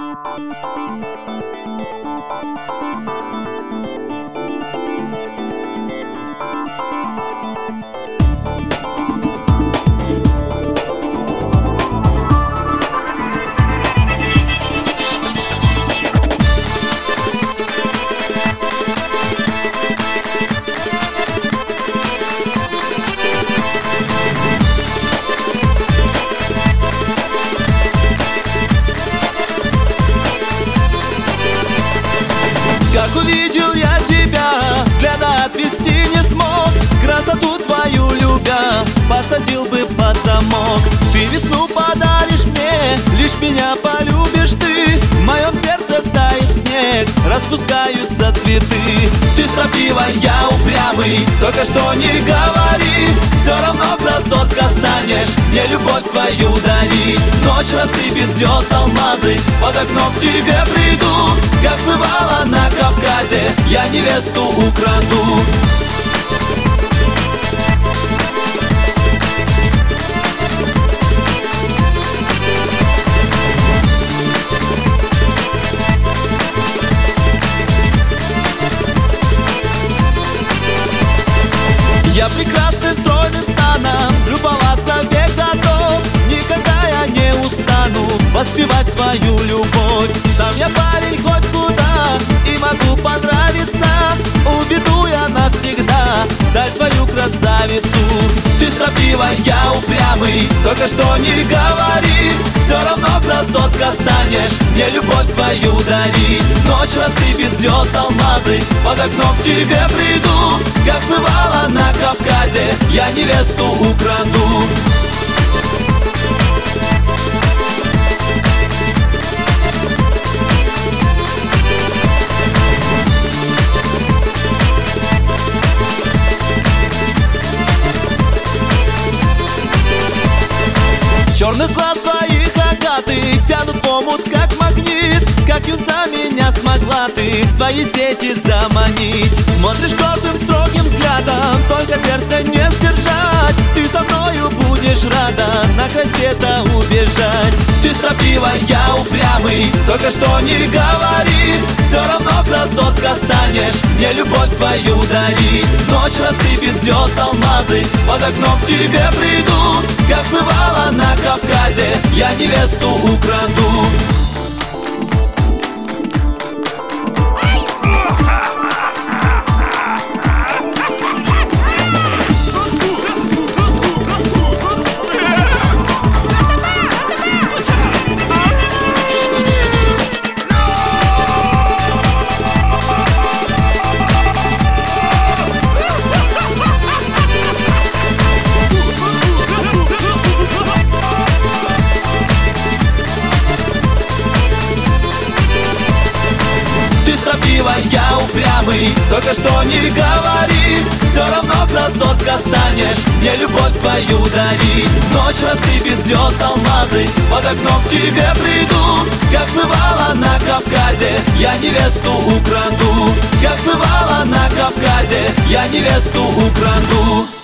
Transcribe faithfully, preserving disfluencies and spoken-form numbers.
Как увидел я тебя, взгляда отвести не смог. Красоту твою любя, посадил бы под замок. Ты весну подаришь мне, лишь меня полюбишь ты. В моем сердце тает снег, распускаются цветы. Ты строптивая, я упрямый, только что не говори. Все равно красотка станешь, мне любовь свою дарить. Ночь рассыпет звезд алмазы, под окном к тебе приду. Как бывало на Кавказе, я невесту украду. Я прекрасным стройным станом любоваться век готов. Никогда я не устану воспевать свою любовь. Сам я парень хоть куда и могу понравиться. Уведу я навсегда дать свою красавицу. Ты строптивая, я упрямый, только что не говори. Все равно красотка станешь, мне любовь свою дарить. Ночь рассыпет звезд алмазы, под окном к тебе приду. Как бывало на Кавказе, я невесту украду. Черных глаз твоих агатых тянут в омут, как магнит. Как юнца меня смогла ты в свои сети заманить. Смотришь гордым, строгим взглядом, только сердце не сдержать. Ты со мною будешь рада на край света убежать. Ты строптивая, я упрямый, только что не говори. Все равно красотка станешь, мне любовь свою дарить. Ночь рассыпет звезд алмазы, под окном к тебе приду. Как бывало на Кавказе, я невесту украду. Я упрямый, только что не говори. Все равно красотка станешь, мне любовь свою дарить. Ночь рассыпет звезд алмазы, под окном к тебе приду. Как бывало на Кавказе, я невесту украду. Как бывало на Кавказе, я невесту украду.